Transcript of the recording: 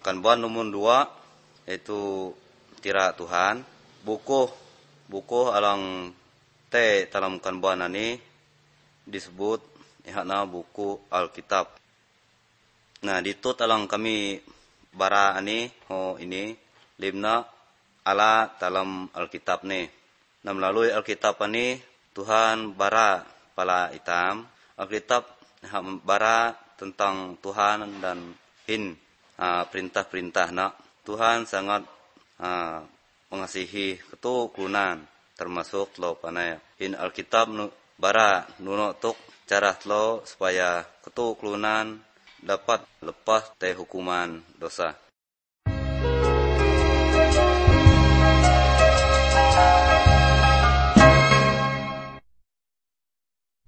kanban nomor 2 yaitu tira Tuhan. Buku alang dalam kanban ini disebut ihana buku Alkitab. Nah, ditut alang kami bara ini limna ala dalam Alkitab nih. Nah, melalui Alkitab ini Tuhan bara pala itam. Alkitab bara tentang Tuhan dan perintah-perintah nak. Tuhan sangat mengasihi ketukunan termasuk lo panaya. Alkitab bara nuno tuk cara lo supaya ketukunan dapat lepas dari hukuman dosa.